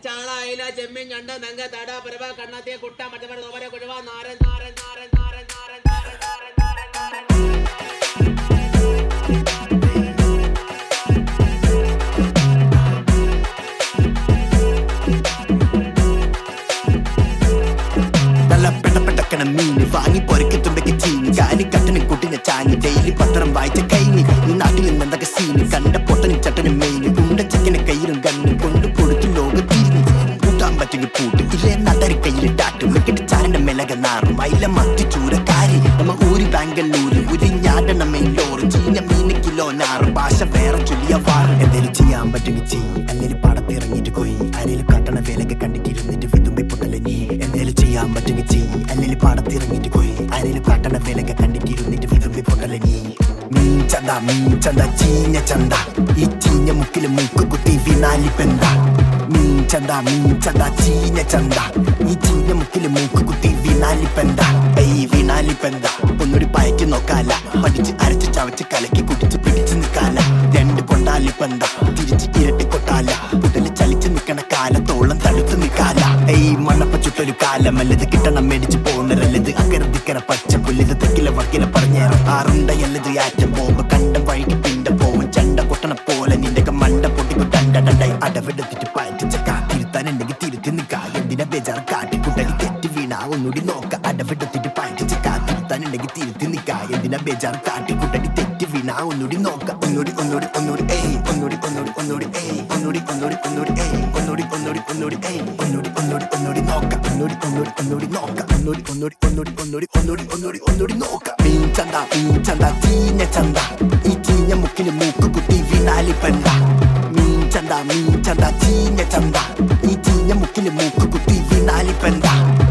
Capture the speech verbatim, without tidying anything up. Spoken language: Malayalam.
ചാള അയില ചെമ്മീൻ ഞണ്ട് നങ്ക തട പരവ കണ്ണാത്തിയ കുട്ട മറ്റവർ നോവര കുഴവ നാരൻ നാരൻ നാരൻ നാരൻ നാരൻ നാരൻ നാരൻ നാരൻ നാരൻ നല്ല പെട്ടപ്പെട്ടക്കണ മീന് വാങ്ങി പൊരക്കത്തുണ്ടൊക്കെ ചീഞ്ഞ് കാലി കട്ടന് കുട്ടിനെ ചാഞ്ഞ് ഡെയിലി പത്രം വായിച്ച കഴിഞ്ഞ് ഈ നാട്ടിൽ നിന്നെന്തൊക്കെ സീന് കണ്ട പൊട്ടനും ചട്ടനും മെയിന് ഉണ്ട ചെക്കനെ കയ്യിലും കണ്ണും കൊണ്ട് കൊടുത്തു ലോകത്തിരിഞ്ഞ് കൂട്ടാൻ പറ്റുക പൂട്ട് ഇല്ലേ നടരി കയ്യിലിട്ടാട്ടും വെക്കിട്ട് ചാരന്റെ മെലക നാറും അയില മത്തി ചൂരക്കാരി നമ്മ ഊരി ബാംഗ്ലൂര് ഉരിഞ്ഞാടണ മെയിലോറ് ചീഞ്ഞ മീന് കിലോ നാറും ഭാഷ വേറെ ചൊല്ലിയ വാറും എന്തേലും ചെയ്യാൻ പറ്റുക ചെയ്യും അല്ലെങ്കിൽ പടത്തിറങ്ങിയിട്ട് പോയി ആരേലും കട്ടണ വേലൊക്കെ കണ്ടിട്ടിരുന്നിട്ട് വിതുമ്പി പൊട്ടല നീ എന്തേലും ചെയ്യാൻ പറ്റുക ചെയ്യും അല്ലെങ്കിൽ പടത്തിറങ്ങിയിട്ട് പോയി ആരേലും കട്ടണ വേലൊക്കെ കണ്ടിട്ടിരുന്നിട്ട് വിതുമ്പി പൊട്ടല നീ മീൻ ചന്ത മീൻ ചന്ത ചീഞ്ഞ ചന്ത ഈ ചീഞ്ഞ മുക്കില് മൂക്ക് കുത്തി വിനാലി പെന്ത മീൻ ചന്ത മീൻ ചന്ത ചീഞ്ഞ ചന്ത ഈ ചീഞ്ഞ മുക്കില് മൂക്ക് കുത്തി വിനാലി പെന്ത ഈ വിനാലി പെന്ത ഒന്നൊരു പയറ്റി നോക്കാല പഠിച്ച് അരച്ച് ചവച്ച് കലക്കി കുടിച്ച് പിടിച്ച് നിൽക്കാല രണ്ട് കൊണ്ടാലി പെന്ത തിരിച്ച് ഇരട്ടി കൊട്ടാല കുട്ടല് ചലിച്ച് നിൽക്കണ കാലത്തോളം തടുത്ത് നിൽക്കാല ഈ മണ്ണപ്പ ചുട്ടൊരു കാലം അല്ലത് കിട്ടണം മേടിച്ച് പോണരല്ലത് അക്കരതിക്കര പച്ച പുല്ലിത് തെക്കില വക്കില പറഞ്ഞേറും ആറുണ്ടയല്ലത് ആറ്റം പോകുമ്പോ കണ്ടം വഴിക്ക് പിണ്ട പോവും ചണ്ട കൊട്ടണ പോലെ നിന്റെ മണ്ട പൊട്ടിക്കു ടണ്ട ടണ്ടായി അടവെടുത്തിട്ട് പയറ്റിച്ച കാത്തിരുത്താനുണ്ടെങ്കിൽ തിരുത്തി നിൽക്കാ എന്തിനാ ബേജാർ കാട്ടി കുട്ടലി തെറ്റി വീണ ഒന്നുകൂടി നോക്ക അടവെടുത്തിട്ട് പയറ്റിച്ച കാത്തിരുത്താനുണ്ടെങ്കിൽ തിരുത്തി നിൽക്കാ എന്തിനാ ബേജാർ കാട്ടി കുട്ടലി തെറ്റി വീണ ഒന്നുകൂടി നോക്ക ഒന്നുകൂടി ഒന്നുകൂടി ഒന്നുകൂടി ഏയ് ഒന്നുകൂടി ഒന്നുകൂടി ഒന്നുകൂടി ഏയ് ഒന്നുകൂടി ഒന്നുകൂടി ഒന്നുകൂടി ഏയ് ഒന്നുകൂടി ഒന്നുകൂടി ഒന്നുകൂടി ഏയ് ഒന്നുകൂടി ഒന്നുകൂടി ഒന്നുകൂടി നോക്ക ഒന്നുകൂടി ഒന്നുകൂടി ഒന്നുകൂടി നോക്ക ഒന്നുകൂടി ഒന്നുകൂടി ഒന്നുകൂടി ഒന്നുകൂടി ഒന്നുകൂടി ഒന്നുകൂടി ഒന്നുകൂടി നോക്ക മീൻ ചന്ത മീൻ ചന്ത ചീഞ്ഞ ചന്ത ഈ ചീഞ്ഞ മുക്കിന് മൂക്ക് കുത്തി വിനാലി പെന്ത മീൻ ചന്ത മീൻ ചന്ത ചീഞ്ഞ ചന്ത ഈ ചീഞ്ഞ മുക്കിന് മൂക്ക് കുത്തി വിനാലി പെന്ത